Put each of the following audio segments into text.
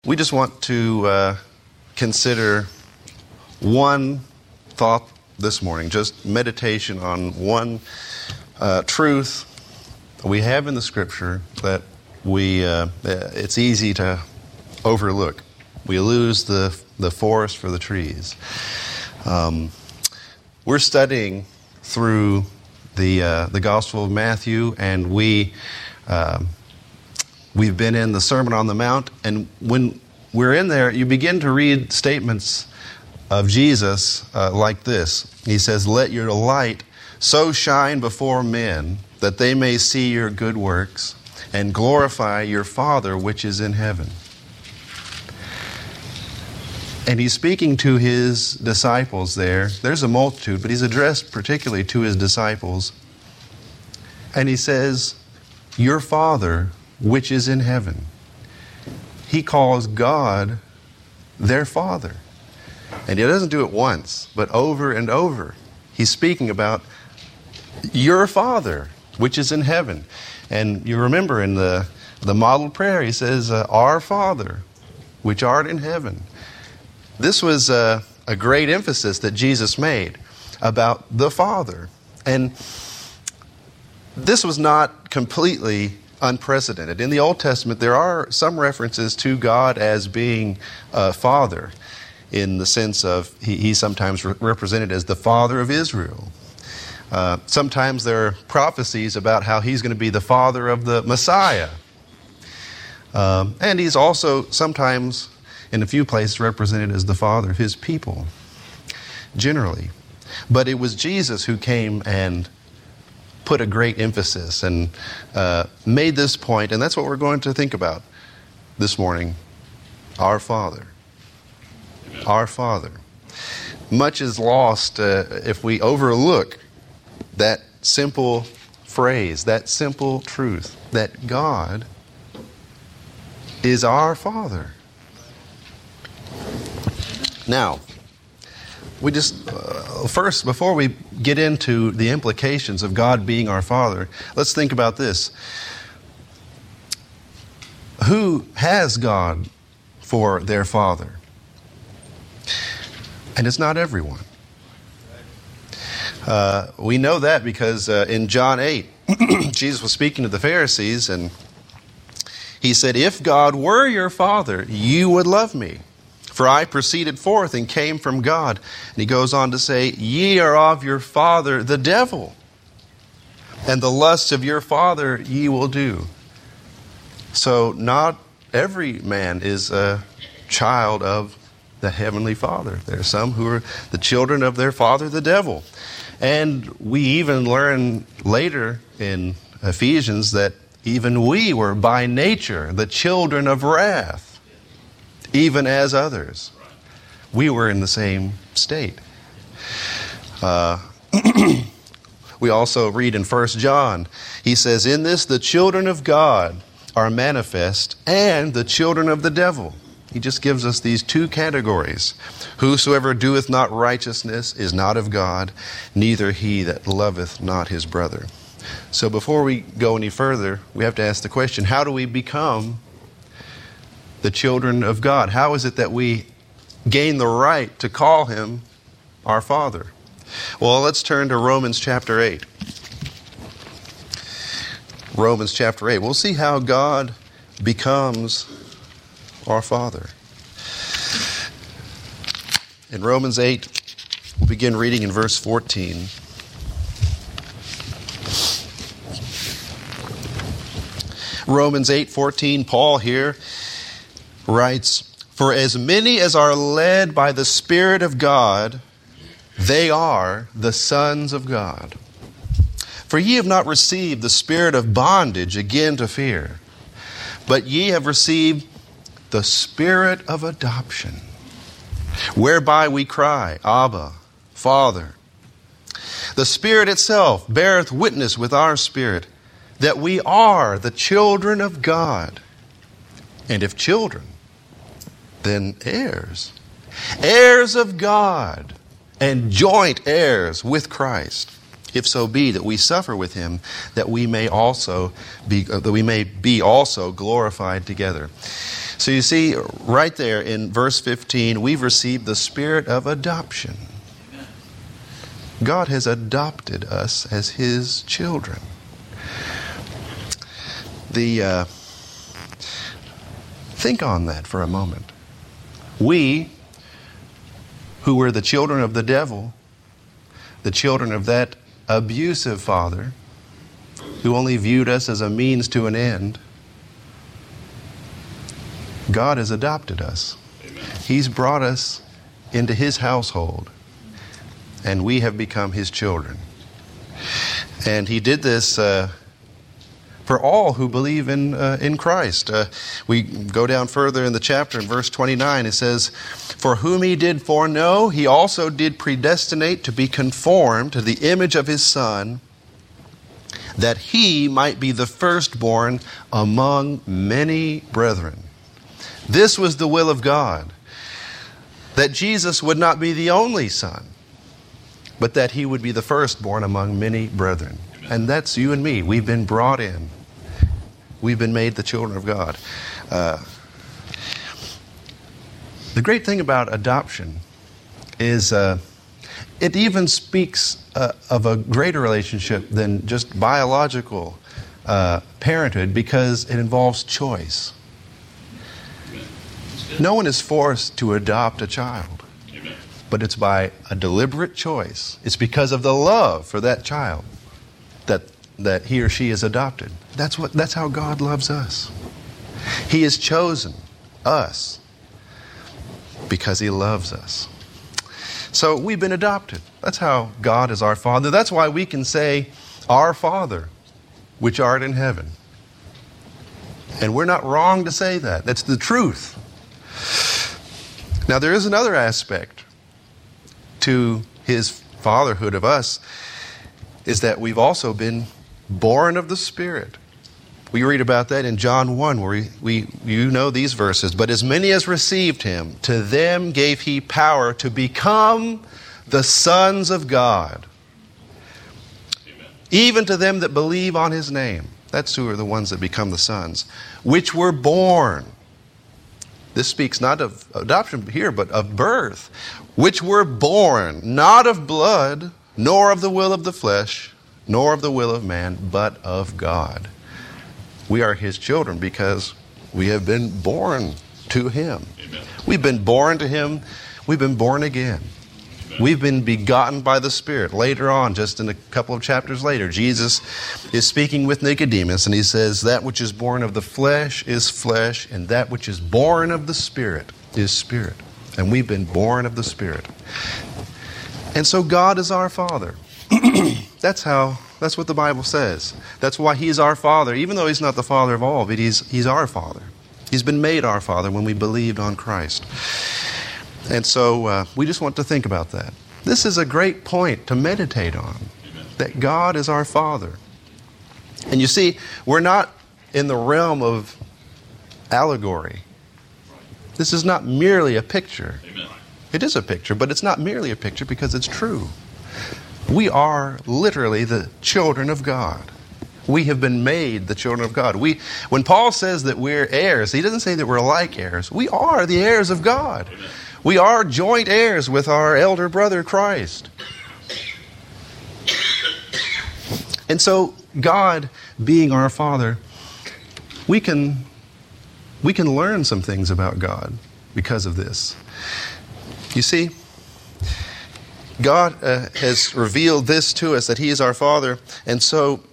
We just want to consider one thought this morning, just meditation on one truth we have in the Scripture that it's easy to overlook. We lose the forest for the trees. We're studying through the Gospel of Matthew, and we've been in the Sermon on the Mount, and when we're in there, you begin to read statements of Jesus like this. He says, "Let your light so shine before men that they may see your good works and glorify your Father which is in heaven." And he's speaking to his disciples there. There's a multitude, but he's addressed particularly to his disciples. And he says, "Your Father which is in heaven." He calls God their Father. And he doesn't do it once, but over and over. He's speaking about your Father which is in heaven. And you remember in the model prayer, he says, "Our Father which art in heaven." This was a great emphasis that Jesus made about the Father. And this was not completely unprecedented. In the Old Testament, there are some references to God as being a Father, in the sense of he's sometimes represented as the Father of Israel. Sometimes there are prophecies about how he's going to be the Father of the Messiah. And he's also sometimes, in a few places, represented as the Father of his people, generally. But it was Jesus who came and put a great emphasis and made this point, and that's what we're going to think about this morning. Our Father. Our Father. Much is lost if we overlook that simple phrase, that simple truth, that God is our Father. Now, we just, first, before we get into the implications of God being our Father, let's think about this. Who has God for their Father? And it's not everyone. We know that because in John 8, Jesus was speaking to the Pharisees, and he said, "If God were your Father, you would love me. For I proceeded forth and came from God." And he goes on to say, "Ye are of your father the devil, and the lusts of your father ye will do." So not every man is a child of the Heavenly Father. There are some who are the children of their father the devil. And we even learn later in Ephesians that even we were by nature the children of wrath, even as others. We were in the same state. We also read in 1 John, he says, "In this the children of God are manifest, and the children of the devil." He just gives us these two categories. "Whosoever doeth not righteousness is not of God, neither he that loveth not his brother." So before we go any further, we have to ask the question, how do we become the children of God? How is it that we gain the right to call him our Father? Well, let's turn to Romans chapter 8. Romans chapter 8. We'll see how God becomes our Father. In Romans 8, we'll begin reading in verse 14. Romans 8:14, Paul here writes, "For as many as are led by the Spirit of God, they are the sons of God. For ye have not received the spirit of bondage again to fear, but ye have received the Spirit of adoption, whereby we cry, Abba, Father. The Spirit itself beareth witness with our spirit that we are the children of God. And if children, then heirs, heirs of God, and joint heirs with Christ, if so be that we suffer with him, that we may be also glorified together." So you see, right there in verse 15, we've received the spirit of adoption. God has adopted us as His children. Think on that for a moment. We, who were the children of the devil, the children of that abusive father, who only viewed us as a means to an end, God has adopted us. Amen. He's brought us into His household, and we have become His children. And He did this for all who believe in Christ. We go down further in the chapter, in verse 29, it says, "For whom He did foreknow, He also did predestinate to be conformed to the image of His Son, that He might be the firstborn among many brethren." This was the will of God, that Jesus would not be the only Son, but that He would be the firstborn among many brethren. And that's you and me. We've been brought in. We've been made the children of God. The great thing about adoption is it even speaks of a greater relationship than just biological parenthood, because it involves choice. No one is forced to adopt a child, but it's by a deliberate choice. It's because of the love for that child that he or she is adopted. That's how God loves us. He has chosen us because He loves us. So we've been adopted. That's how God is our Father. That's why we can say, "Our Father, which art in heaven." And we're not wrong to say that. That's the truth. Now, there is another aspect to His fatherhood of us, is that we've also been born of the Spirit. We read about that in John 1, where you know these verses. "But as many as received Him, to them gave He power to become the sons of God, even to them that believe on His name." That's who are the ones that become the sons. "Which were born." This speaks not of adoption here, but of birth. "Which were born, not of blood, nor of the will of the flesh, nor of the will of man, but of God." We are His children because we have been born to Him. Amen. We've been born to Him. We've been born again. Amen. We've been begotten by the Spirit. Later on, just in a couple of chapters later, Jesus is speaking with Nicodemus, and He says, "That which is born of the flesh is flesh, and that which is born of the Spirit is spirit." And we've been born of the Spirit. And so God is our Father. That's what the Bible says. That's why He's our Father, even though He's not the Father of all, but He's our Father. He's been made our Father when we believed on Christ. And so we just want to think about that. This is a great point to meditate on, that God is our Father. And you see, we're not in the realm of allegory. This is not merely a picture. Amen. It is a picture, but it's not merely a picture because it's true. We are literally the children of God. We have been made the children of God. When Paul says that we're heirs, he doesn't say that we're like heirs. We are the heirs of God. Amen. We are joint heirs with our elder brother Christ. And so, God being our Father, we can learn some things about God because of this. You see, God has revealed this to us, that He is our Father, and so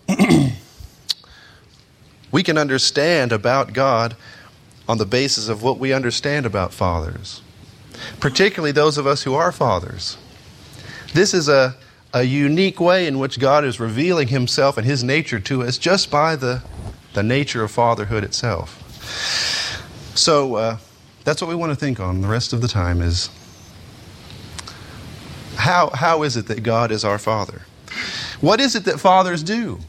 we can understand about God on the basis of what we understand about fathers, particularly those of us who are fathers. This is a unique way in which God is revealing Himself and His nature to us just by the nature of fatherhood itself. So that's what we want to think on the rest of the time is, how is it that God is our Father? What is it that fathers do?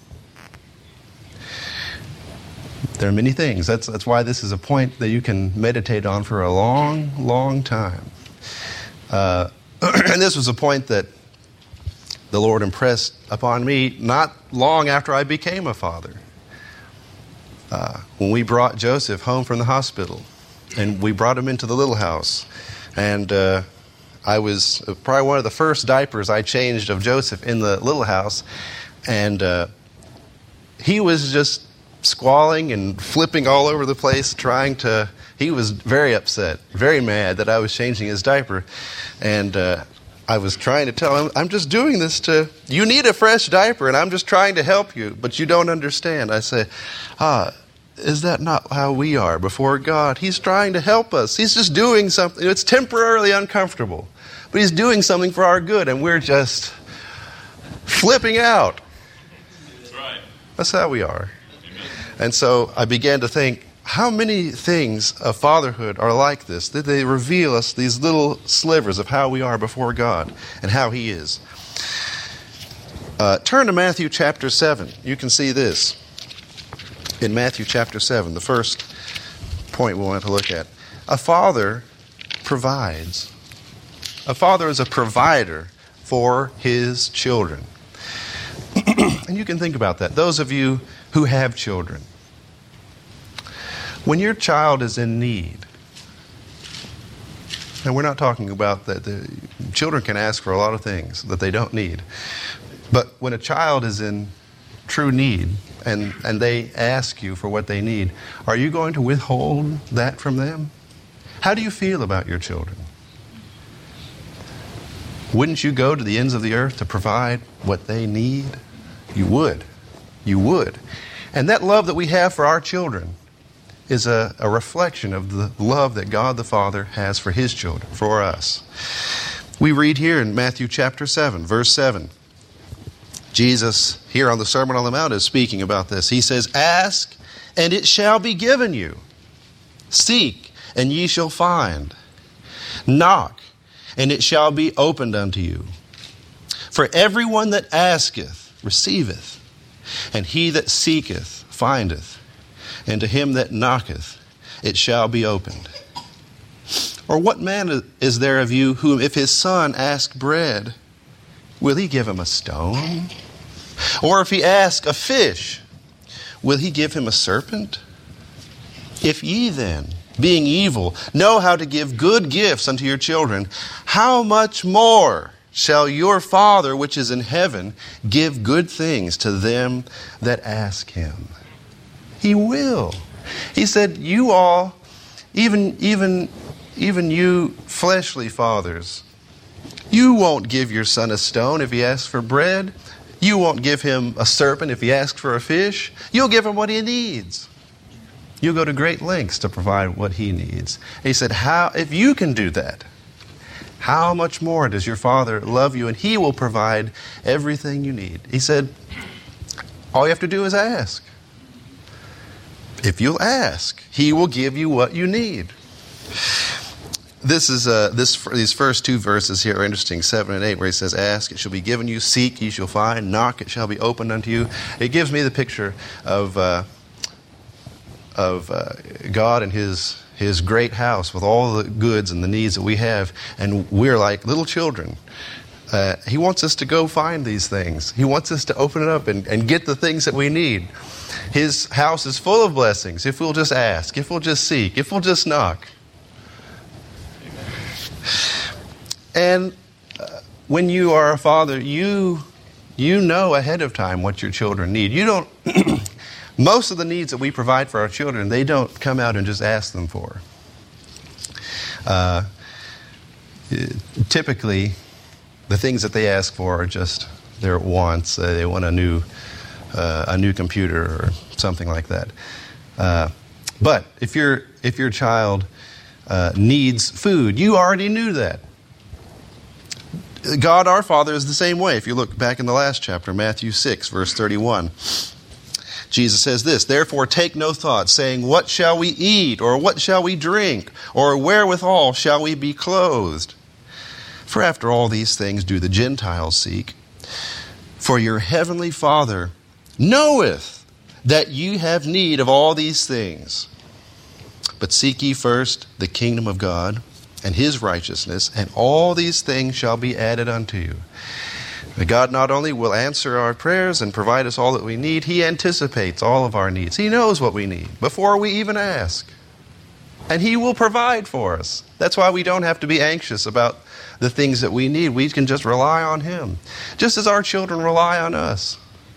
There are many things. That's why this is a point that you can meditate on for a long, long time. And this was a point that the Lord impressed upon me not long after I became a father. When we brought Joseph home from the hospital, and we brought him into the little house. And I was probably one of the first diapers I changed of Joseph in the little house. And he was just squalling and flipping all over the place, he was very upset, very mad that I was changing his diaper. And I was trying to tell him, I'm just doing this you need a fresh diaper, and I'm just trying to help you, but you don't understand. I say, is that not how we are before God? He's trying to help us. He's just doing something. It's temporarily uncomfortable, but he's doing something for our good, and we're just flipping out. That's right. That's how we are. And so I began to think, how many things of fatherhood are like this? Did they reveal us these little slivers of how we are before God and how He is? Turn to Matthew chapter 7. You can see this. In Matthew chapter 7, the first point we want to look at. A father provides. A father is a provider for his children. And you can think about that. Those of you who have children. When your child is in need, and we're not talking about that, the children can ask for a lot of things that they don't need. But when a child is in true need, and they ask you for what they need, are you going to withhold that from them? How do you feel about your children? Wouldn't you go to the ends of the earth to provide what they need? You would. You would. And that love that we have for our children is a reflection of the love that God the Father has for His children, for us. We read here in Matthew chapter 7, verse 7. Jesus, here on the Sermon on the Mount, is speaking about this. He says, "Ask, and it shall be given you. Seek, and ye shall find. Knock, and it shall be opened unto you. For everyone that asketh receiveth, and he that seeketh findeth, and to him that knocketh it shall be opened. Or what man is there of you whom if his son ask bread, will he give him a stone? Or if he ask a fish, will he give him a serpent? If ye then, being evil, know how to give good gifts unto your children, how much more shall your Father which is in heaven give good things to them that ask Him?" He will. He said, you all, even you fleshly fathers, you won't give your son a stone if he asks for bread. You won't give him a serpent if he asks for a fish. You'll give him what he needs. You'll go to great lengths to provide what he needs. And he said, if you can do that, how much more does your Father love you, and He will provide everything you need? He said, all you have to do is ask. If you'll ask, He will give you what you need. These first two verses here are interesting, 7 and 8, where He says, "Ask, it shall be given you. Seek, ye shall find. Knock, it shall be opened unto you." It gives me the picture of God and His great house with all the goods and the needs that we have, and we're like little children. He wants us to go find these things. He wants us to open it up and get the things that we need. His house is full of blessings if we'll just ask, if we'll just seek, if we'll just knock. And when you are a father, you know ahead of time what your children need. You don't. Most of the needs that we provide for our children, they don't come out and just ask them for. Typically, the things that they ask for are just their wants. They want a new computer or something like that. But if your child needs food, you already knew that. God our Father is the same way. If you look back in the last chapter, Matthew 6, verse 31, Jesus says this, "Therefore take no thought, saying, what shall we eat, or what shall we drink, or wherewithal shall we be clothed? For after all these things do the Gentiles seek. For your heavenly Father knoweth that you have need of all these things. But seek ye first the kingdom of God and His righteousness, and all these things shall be added unto you." God not only will answer our prayers and provide us all that we need, He anticipates all of our needs. He knows what we need before we even ask. And He will provide for us. That's why we don't have to be anxious about the things that we need. We can just rely on Him, just as our children rely on us.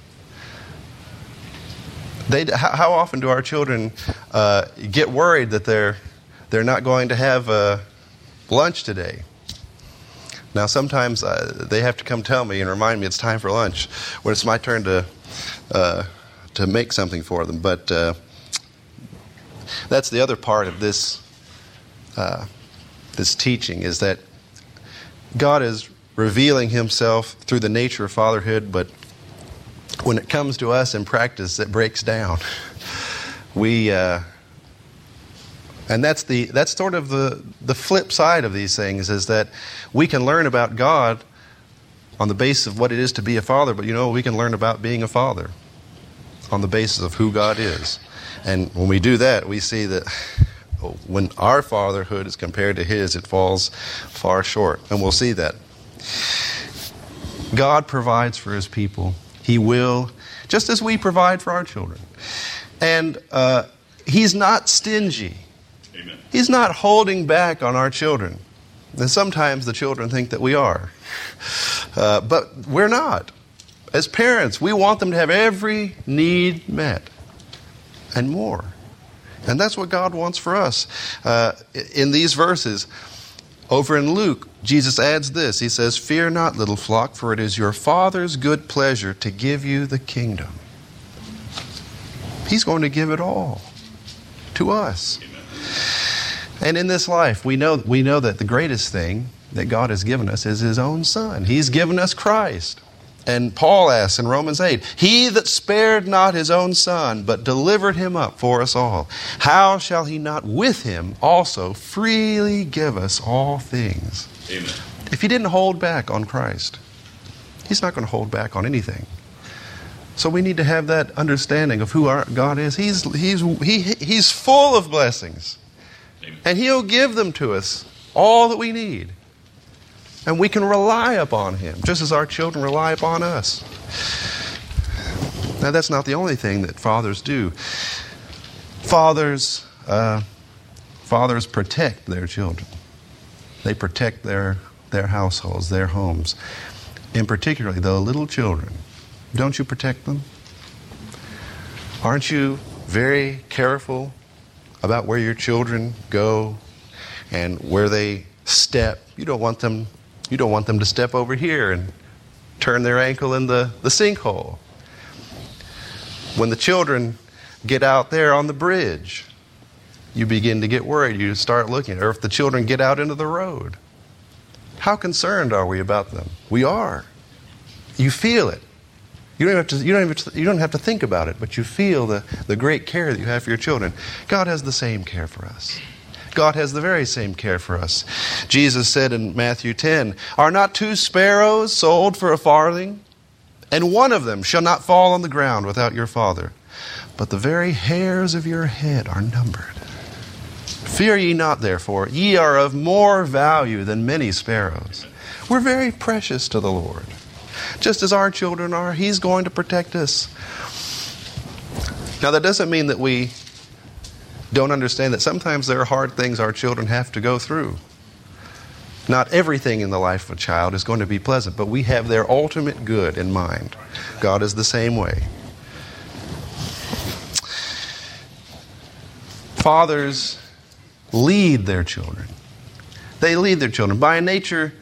How often do our children get worried that they're not going to have lunch today? Now, sometimes they have to come tell me and remind me it's time for lunch, when it's my turn to make something for them. But that's the other part of this teaching, is that God is revealing Himself through the nature of fatherhood, but when it comes to us in practice, it breaks down. And that's sort of the flip side of these things, is that we can learn about God on the basis of what it is to be a father, but we can learn about being a father on the basis of who God is. And when we do that, we see that when our fatherhood is compared to His, it falls far short. And we'll see that. God provides for His people. He will, just as we provide for our children. And He's not stingy. Amen. He's not holding back on our children. And sometimes the children think that we are. But we're not. As parents, we want them to have every need met and more. And that's what God wants for us. In these verses, over in Luke, Jesus adds this. He says, "Fear not, little flock, for it is your Father's good pleasure to give you the kingdom." He's going to give it all to us. Amen. And in this life, we know that the greatest thing that God has given us is His own Son. He's given us Christ. And Paul asks in Romans 8, "He that spared not His own Son, but delivered Him up for us all, how shall He not with Him also freely give us all things?" Amen. If He didn't hold back on Christ, He's not going to hold back on anything. So we need to have that understanding of who our God is. He's full of blessings. Amen. And He'll give them to us, all that we need. And we can rely upon Him, just as our children rely upon us. Now, that's not the only thing that fathers do. Fathers protect their children. They protect their households, their homes. And particularly the little children. Don't you protect them? Aren't you very careful about where your children go and where they step? You don't want them to step over here and turn their ankle in the sinkhole. When the children get out there on the bridge, you begin to get worried. You start looking. Or if the children get out into the road, how concerned are we about them? We are. You feel it. You don't have to think about it, but you feel the great care that you have for your children. God has the same care for us. God has the very same care for us. Jesus said in Matthew 10, "Are not 2 sparrows sold for a farthing? And one of them shall not fall on the ground without your Father. But the very hairs of your head are numbered. Fear ye not, therefore. Ye are of more value than many sparrows." We're very precious to the Lord. Just as our children are, He's going to protect us. Now, that doesn't mean that we don't understand that sometimes there are hard things our children have to go through. Not everything in the life of a child is going to be pleasant, but we have their ultimate good in mind. God is the same way. Fathers lead their children. They lead their children. By nature,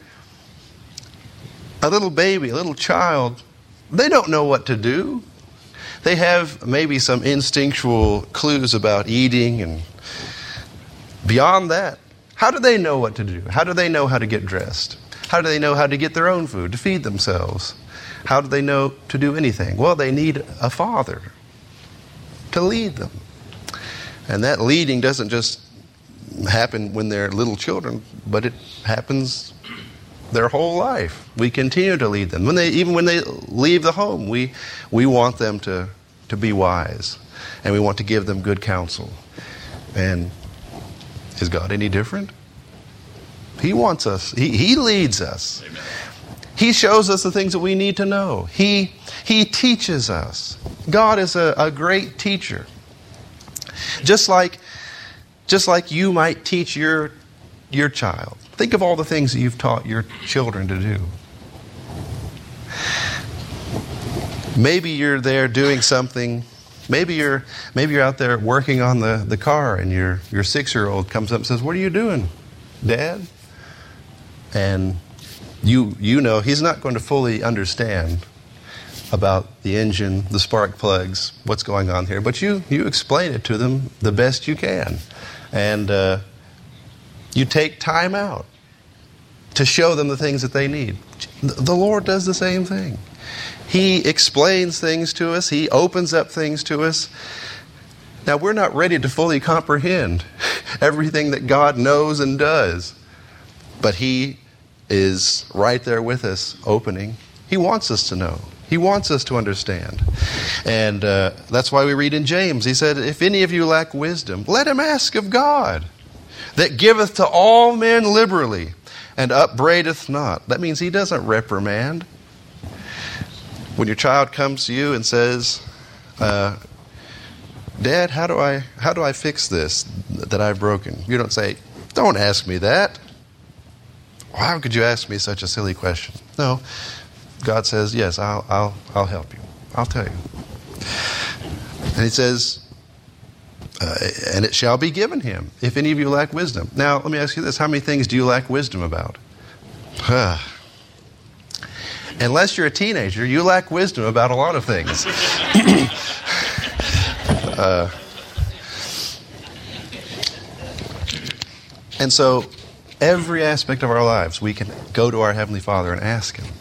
a little baby, a little child, they don't know what to do. They have maybe some instinctual clues about eating, and beyond that, how do they know what to do? How do they know how to get dressed? How do they know how to get their own food, to feed themselves? How do they know to do anything? Well, they need a father to lead them. And that leading doesn't just happen when they're little children, but it happens their whole life. We continue to lead them. Even when they leave the home, we want them to be wise. And we want to give them good counsel. And is God any different? He wants us. He leads us. Amen. He shows us the things that we need to know. He teaches us. God is a great teacher. Just like just like you might teach your child. Think of all the things that you've taught your children to do. Maybe you're there doing something. Maybe you're out there working on the car, and your 6-year-old comes up and says, "What are you doing, Dad?" And you know he's not going to fully understand about the engine, the spark plugs, what's going on here. But you explain it to them the best you can. And you take time out to show them the things that they need. The Lord does the same thing. He explains things to us. He opens up things to us. Now, we're not ready to fully comprehend everything that God knows and does. But He is right there with us, opening. He wants us to know. He wants us to understand. And that's why we read in James, he said, "If any of you lack wisdom, let him ask of God, that giveth to all men liberally, and upbraideth not." That means He doesn't reprimand. When your child comes to you and says, "Dad, how do I fix this that I've broken?" You don't say, "Don't ask me that. How could you ask me such a silly question?" No. God says, "Yes, I'll help you. I'll tell you." And He says, "And it shall be given him, if any of you lack wisdom." Now, let me ask you this. How many things do you lack wisdom about? Unless you're a teenager, you lack wisdom about a lot of things. And so, every aspect of our lives, we can go to our Heavenly Father and ask Him.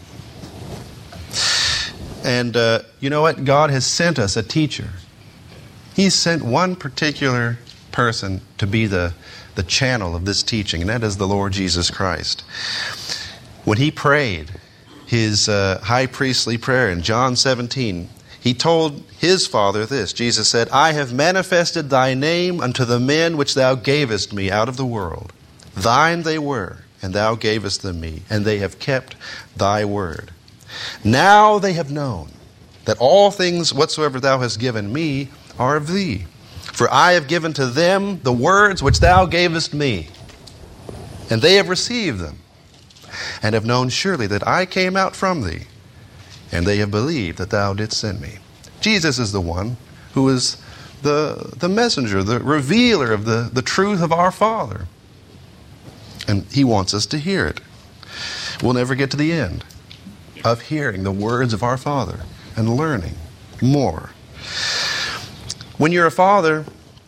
And you know what? God has sent us a teacher. He's sent one particular person to be the channel of this teaching, and that is the Lord Jesus Christ. When He prayed His high priestly prayer in John 17, He told His Father this. Jesus said, "I have manifested Thy name unto the men which Thou gavest me out of the world. Thine they were, and Thou gavest them me, and they have kept Thy word. Now they have known that all things whatsoever Thou hast given me are of Thee. For I have given to them the words which Thou gavest me, and they have received them, and have known surely that I came out from Thee, and they have believed that Thou didst send me." Jesus is the one who is the messenger, the revealer of the truth of our Father. And He wants us to hear it. We'll never get to the end of hearing the words of our Father and learning more. When you're a father,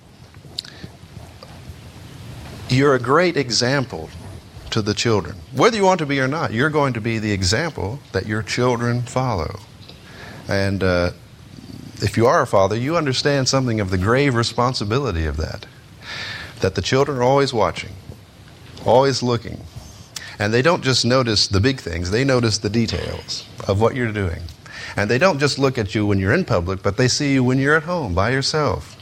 you're a great example to the children. Whether you want to be or not, you're going to be the example that your children follow. And if you are a father, you understand something of the grave responsibility of that. That the children are always watching, always looking. And they don't just notice the big things, they notice the details of what you're doing. And they don't just look at you when you're in public, but they see you when you're at home by yourself.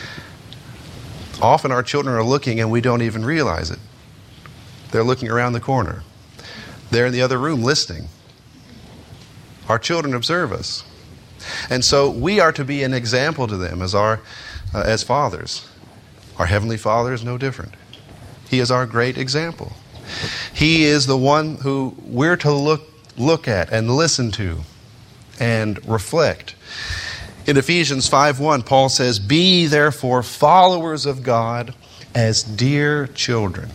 Often our children are looking and we don't even realize it. They're looking around the corner. They're in the other room listening. Our children observe us. And so we are to be an example to them as fathers. Our Heavenly Father is no different. He is our great example. He is the one who we're to look at and listen to and reflect. In Ephesians 5:1, Paul says, "Be therefore followers of God as dear children."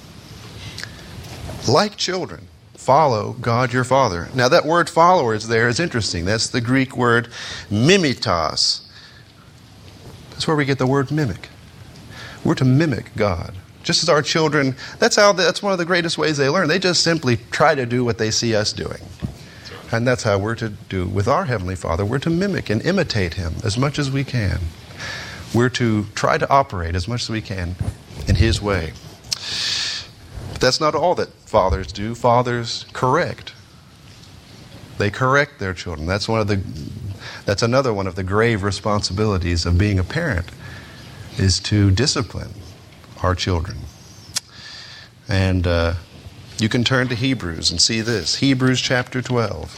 Like children, follow God your Father. Now that word followers there is interesting. That's the Greek word mimitos. That's where we get the word mimic. We're to mimic God. Just as our children, that's one of the greatest ways they learn. They just simply try to do what they see us doing. And that's how we're to do with our Heavenly Father. We're to mimic and imitate Him as much as we can. We're to try to operate as much as we can in His way. But that's not all that fathers do. Fathers correct. They correct their children. That's another one of the grave responsibilities of being a parent, is to discipline our children. And you can turn to Hebrews and see this. Hebrews chapter 12.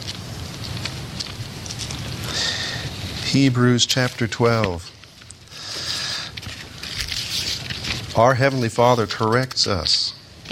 Hebrews chapter 12. Our Heavenly Father corrects us.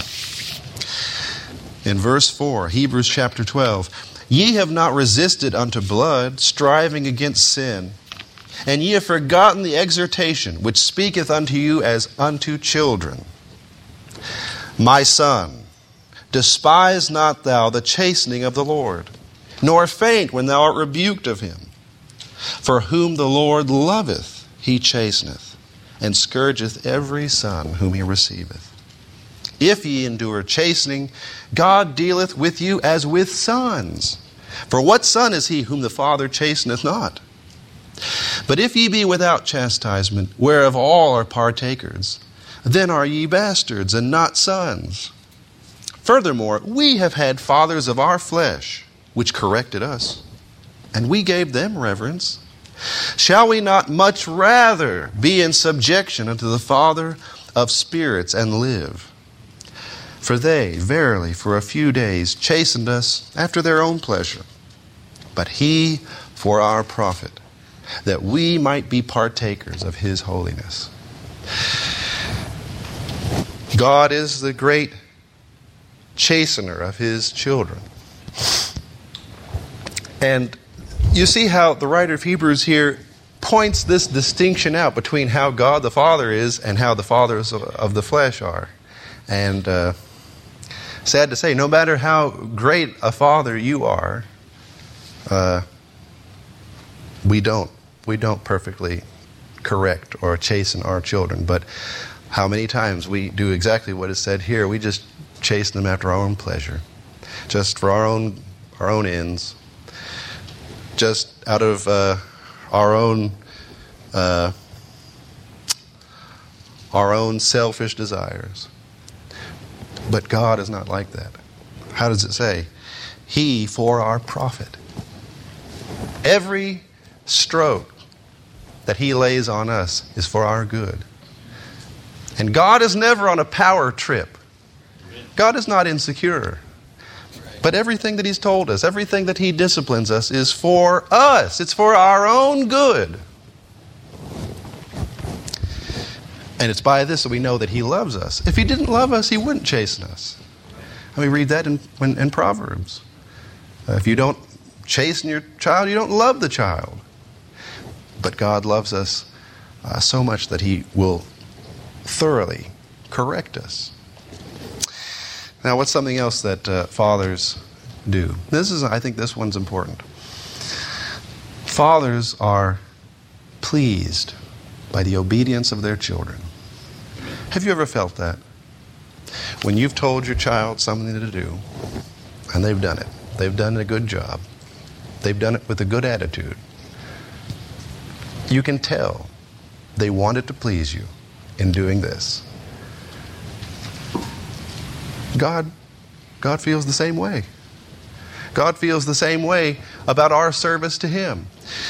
In verse 4, Hebrews chapter 12, ye have not resisted unto blood, striving against sin, and ye have forgotten the exhortation which speaketh unto you as unto children. My son, despise not thou the chastening of the Lord, nor faint when thou art rebuked of him. For whom the Lord loveth, he chasteneth, and scourgeth every son whom he receiveth. If ye endure chastening, God dealeth with you as with sons. For what son is he whom the Father chasteneth not? But if ye be without chastisement, whereof all are partakers, then are ye bastards and not sons. Furthermore, we have had fathers of our flesh, which corrected us, and we gave them reverence. Shall we not much rather be in subjection unto the Father of spirits and live? For they, verily, for a few days chastened us after their own pleasure, but he for our profit, that we might be partakers of his holiness. God is the great chastener of his children. And you see how the writer of Hebrews here points this distinction out between how God the Father is and how the fathers of the flesh are. And sad to say, no matter how great a father you are, we don't perfectly correct or chasten our children. But how many times we do exactly what is said here? We just chasten them after our own pleasure, just for our own ends, just out of our own selfish desires. But God is not like that. How does it say? He for our profit. Every stroke that he lays on us is for our good. And God is never on a power trip. God is not insecure. But everything that he's told us, everything that he disciplines us is for us. It's for our own good. And it's by this that we know that he loves us. If he didn't love us, he wouldn't chasten us. And we read that in Proverbs. If you don't chasten your child, you don't love the child. But God loves us so much that he will thoroughly correct us. Now, what's something else that fathers do? I think this one's important. Fathers are pleased by the obedience of their children. Have you ever felt that? When you've told your child something to do, and they've done it. They've done a good job. They've done it with a good attitude. You can tell they wanted to please you in doing this. God feels the same way. God feels the same way about our service to him.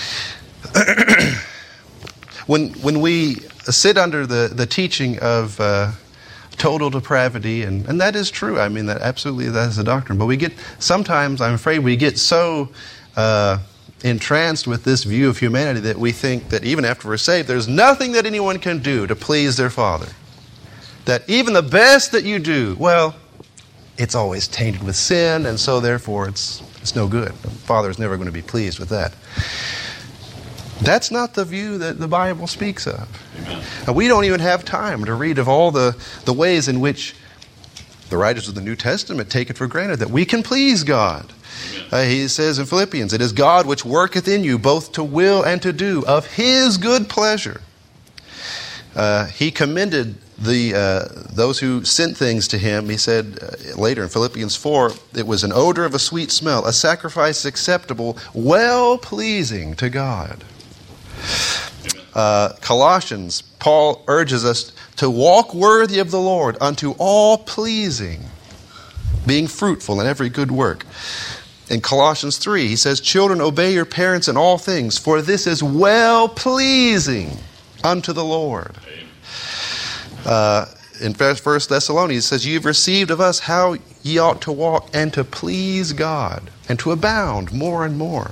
When we sit under the teaching of total depravity, and that is true. I mean, that is a doctrine. But sometimes, I'm afraid, we get so entranced with this view of humanity that we think that even after we're saved, there's nothing that anyone can do to please their Father. That even the best that you do, well, it's always tainted with sin, and so therefore it's no good. The Father is never going to be pleased with that. That's not the view that the Bible speaks of. And we don't even have time to read of all the ways in which the writers of the New Testament take it for granted that we can please God. He says in Philippians, it is God which worketh in you both to will and to do of his good pleasure. He commended those who sent things to him. He said later in Philippians 4, it was an odor of a sweet smell, a sacrifice acceptable, well-pleasing to God. Colossians, Paul urges us to walk worthy of the Lord unto all pleasing, being fruitful in every good work. In Colossians 3, he says, children, obey your parents in all things, for this is well-pleasing unto the Lord. In 1 Thessalonians, it says, you've received of us how ye ought to walk and to please God and to abound more and more.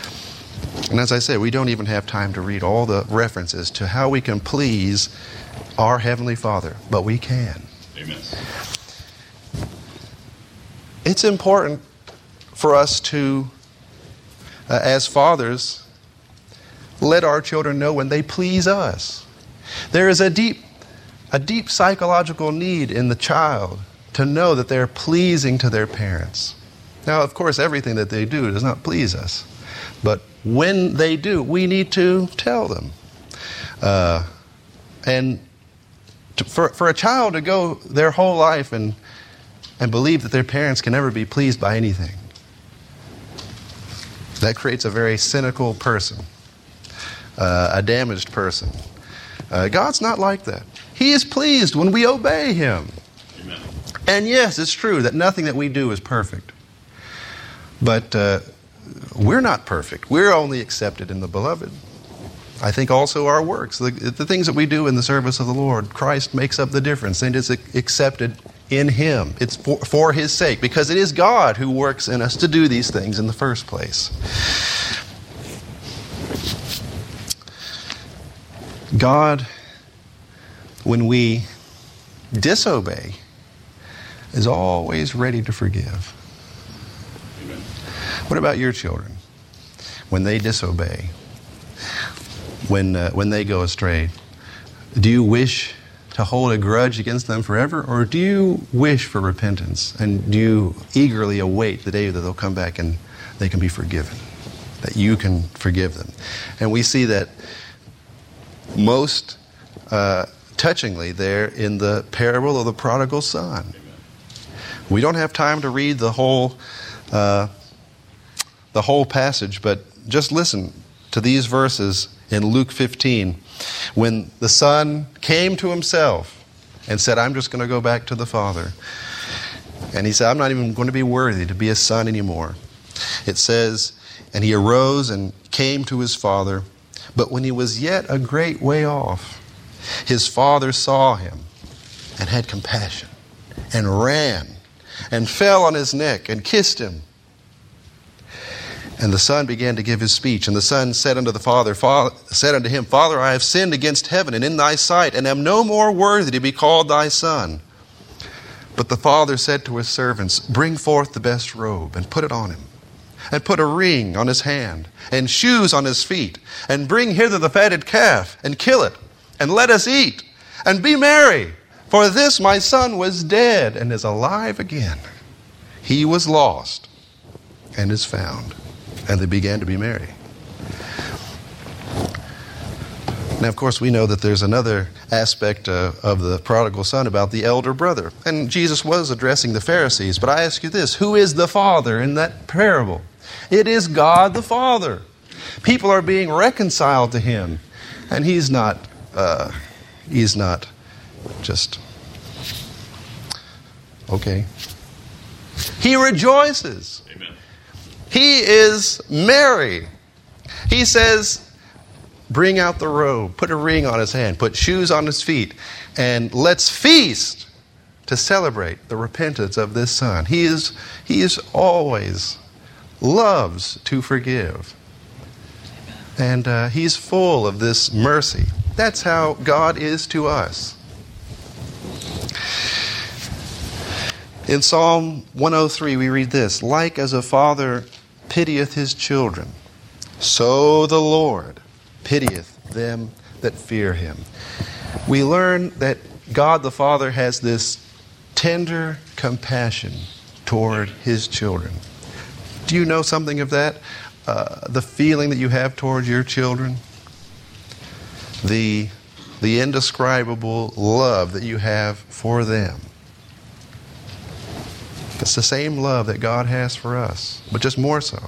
And as I say, we don't even have time to read all the references to how we can please our Heavenly Father, but we can. Amen. It's important for us to, as fathers, let our children know when they please us. There is a deep psychological need in the child to know that they're pleasing to their parents. Now, of course, everything that they do does not please us. But when they do, we need to tell them. For a child to go their whole life and believe that their parents can never be pleased by anything, that creates a very cynical person, a damaged person. God's not like that. He is pleased when we obey Him. Amen. And yes, it's true that nothing that we do is perfect. But we're not perfect. We're only accepted in the Beloved. I think also our works, the things that we do in the service of the Lord, Christ makes up the difference, and it's accepted in Him. It's for His sake, because it is God who works in us to do these things in the first place. God, when we disobey, is always ready to forgive. Amen. What about your children? When they disobey, when they go astray, do you wish to hold a grudge against them forever, or do you wish for repentance, and do you eagerly await the day that they'll come back and they can be forgiven, that you can forgive them? And we see that most touchingly there in the parable of the prodigal son. Amen. We don't have time to read the whole passage, but just listen to these verses in Luke 15. When the son came to himself and said, I'm just going to go back to the father. And he said, I'm not even going to be worthy to be a son anymore. It says, and he arose and came to his father. But when he was yet a great way off, his father saw him and had compassion and ran and fell on his neck and kissed him. And the son began to give his speech. And the son said unto him, Father, I have sinned against heaven and in thy sight, and am no more worthy to be called thy son. But the father said to his servants, Bring forth the best robe and put it on him, and put a ring on his hand and shoes on his feet, and bring hither the fatted calf and kill it, and let us eat and be merry. For this my son was dead and is alive again. He was lost and is found. And they began to be merry. Now, of course, we know that there's another aspect of the prodigal son about the elder brother. And Jesus was addressing the Pharisees. But I ask you this, who is the father in that parable? It is God the Father. People are being reconciled to Him. And He's not just, okay. He rejoices. Amen. He is merry. He says, bring out the robe, put a ring on his hand, put shoes on his feet, and let's feast to celebrate the repentance of this son. He is always loves to forgive. And He's full of this mercy. That's how God is to us. In Psalm 103, we read this, Like as a father pitieth his children, so the Lord pitieth them that fear Him. We learn that God the Father has this tender compassion toward His children. Do you know something of that? The feeling that you have towards your children? The indescribable love that you have for them. It's the same love that God has for us, but just more so.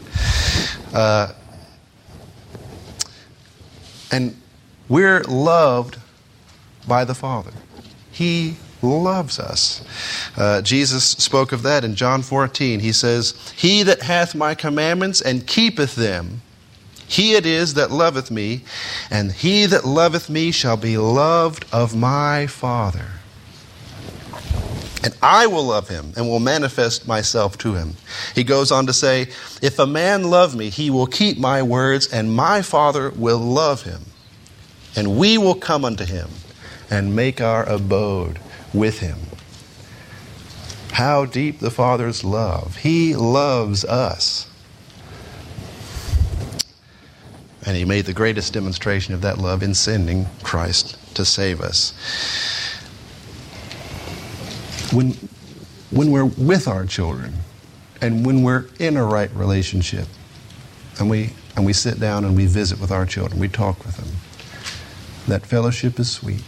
And we're loved by the Father. He loves us. Jesus spoke of that in John 14. He says, He that hath my commandments and keepeth them, he it is that loveth me, and he that loveth me shall be loved of my Father. And I will love him and will manifest myself to him. He goes on to say, If a man love me, he will keep my words, and my Father will love him. And we will come unto him and make our abode with him. How deep the Father's love. He loves us. And he made the greatest demonstration of that love in sending Christ to save us. When we're with our children and when we're in a right relationship and we sit down and we visit with our children, we talk with them, that fellowship is sweet.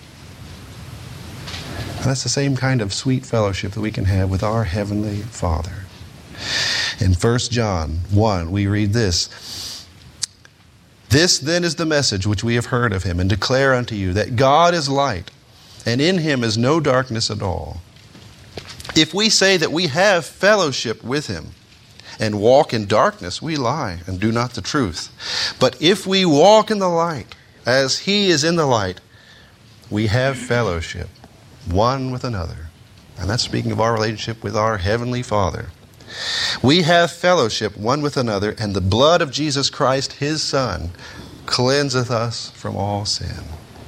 And that's the same kind of sweet fellowship that we can have with our Heavenly Father. In 1 John 1, we read this. This then is the message which we have heard of him and declare unto you, that God is light, and in him is no darkness at all. If we say that we have fellowship with him and walk in darkness, we lie and do not the truth. But if we walk in the light, as he is in the light, we have fellowship one with another. And that's speaking of our relationship with our Heavenly Father. We have fellowship one with another, and the blood of Jesus Christ, his Son, cleanseth us from all sin.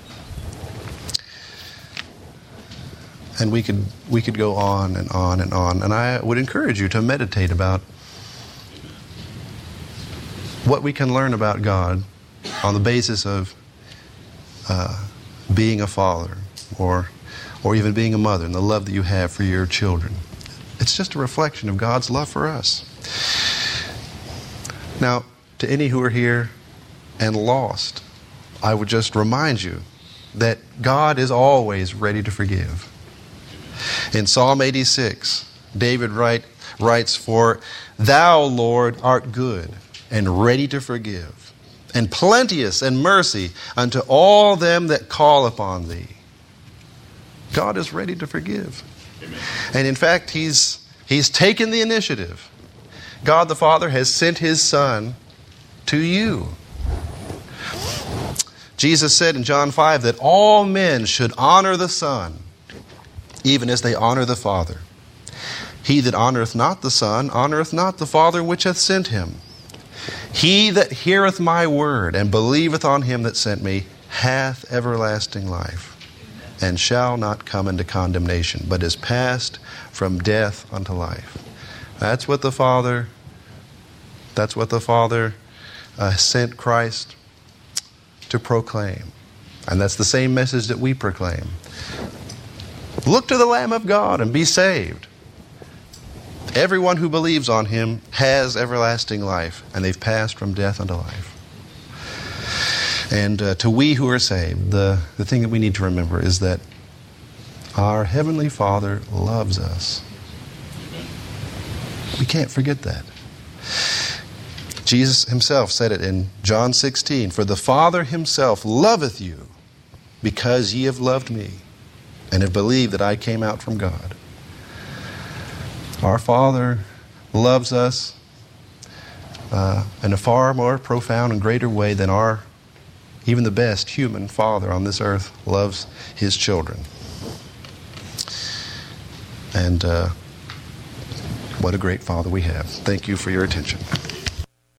And we could go on and on and on. And I would encourage you to meditate about what we can learn about God on the basis of being a father or even being a mother and the love that you have for your children. It's just a reflection of God's love for us. Now, to any who are here and lost, I would just remind you that God is always ready to forgive. In Psalm 86, David writes, For thou, Lord, art good and ready to forgive, and plenteous in mercy unto all them that call upon thee. God is ready to forgive. Amen. And in fact, He's taken the initiative. God the Father has sent His Son to you. Jesus said in John 5 that all men should honor the Son, even as they honor the Father. He that honoreth not the Son honoreth not the Father which hath sent him. He that heareth my word and believeth on him that sent me hath everlasting life, and shall not come into condemnation, but is passed from death unto life. That's what the Father sent Christ to proclaim. And that's the same message that we proclaim. Look to the Lamb of God and be saved. Everyone who believes on him has everlasting life, and they've passed from death unto life. And to we who are saved, the thing that we need to remember is that our Heavenly Father loves us. We can't forget that. Jesus himself said it in John 16, For the Father himself loveth you, because ye have loved me, and have believed that I came out from God. Our Father loves us in a far more profound and greater way than even the best human father on this earth loves his children. And what a great Father we have. Thank you for your attention.